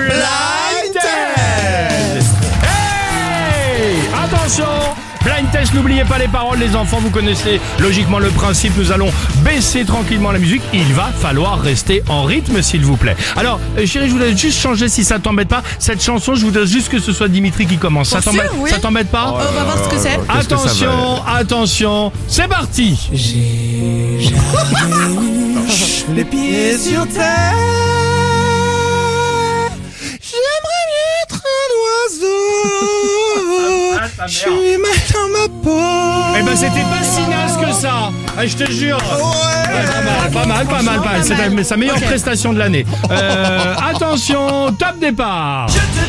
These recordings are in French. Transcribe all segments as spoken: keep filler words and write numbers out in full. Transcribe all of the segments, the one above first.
Blind Test. Hey, attention, Blind Test, n'oubliez pas les paroles les enfants, vous connaissez logiquement le principe, nous allons baisser tranquillement la musique, il va falloir rester en rythme s'il vous plaît. Alors euh, chérie, je voudrais juste changer si ça t'embête pas, cette chanson je voudrais juste que ce soit Dimitri qui commence, ça t'embête, sûr, oui. ça t'embête pas? On va voir ce que c'est. Attention, attention, c'est parti. J'ai jamais eu les pieds sur terre. J'aimerais bien être un oiseau. Ah, Je suis mal dans ma peau. Eh ben c'était pas si naze que ça, ah, je te jure. Ouais, pas mal, pas mal, pas mal, pas mal. C'est ta- sa meilleure Ok. prestation de l'année. Euh, attention, top départ. Je te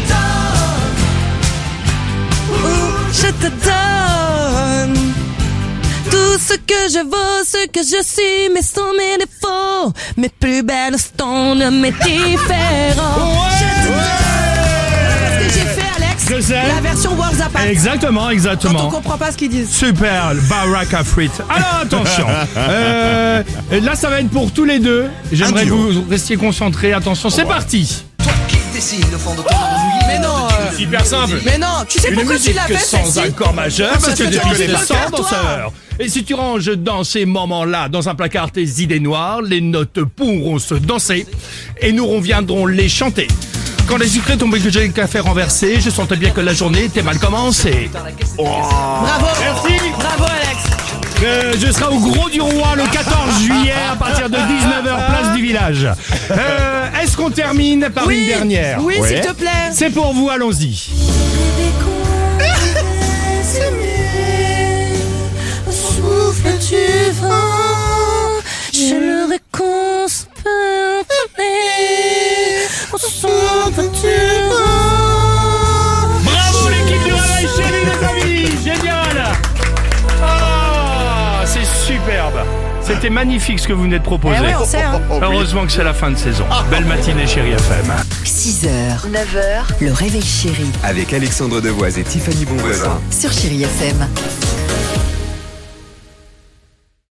donne. Je te donne tout ce que je vaux, ce que je suis, mes sans mes défauts, mes plus belles stones, mes différents. Je te donne. Parce que j'ai fait, Alex, Je sais. la version Worlds Apart. Exactement, Quand on exactement. comprend pas ce qu'ils disent. Super, Baraka Frites. Alors attention, euh, là ça va être pour tous les deux. J'aimerais que vous restiez concentrés. Attention, c'est parti. Toi qui dessine le fond de ton onglet. Mais non, euh, Hyper simple. mais non, tu sais Une pourquoi tu musique l'as que fait sans celle-ci? accord majeur, Parce parce que que des tu pistes ranges sans tes placards, danseur. Et si tu ranges dans ces moments-là, dans un placard tes idées noires, les notes pourront se danser et nous reviendrons les chanter. Quand les sucrés tombaient que j'ai le café renversé, je sentais bien que la journée était mal commencée. Bravo. Merci. Bravo, Alex. Euh, je serai au Gros du Roi le quatorze juillet à partir de dix-neuf heures, place du village. Euh, est-ce qu'on termine par Oui, une dernière? oui, s'il te plaît. C'est pour vous, allons-y. Souffle du vent, je le réconspecte. Au souffle du vent. Bravo l'équipe du Réveil Chéri, les amis. Génial. Ah, c'est superbe. C'était magnifique ce que vous venez de proposer. Eh ouais, on sait, hein. Heureusement que c'est la fin de saison. Belle matinée, Chéri F M. six heures, neuf heures, le réveil chéri Avec Alexandre Devoise et Tiffany Bonvoisin. sur Chéri F M.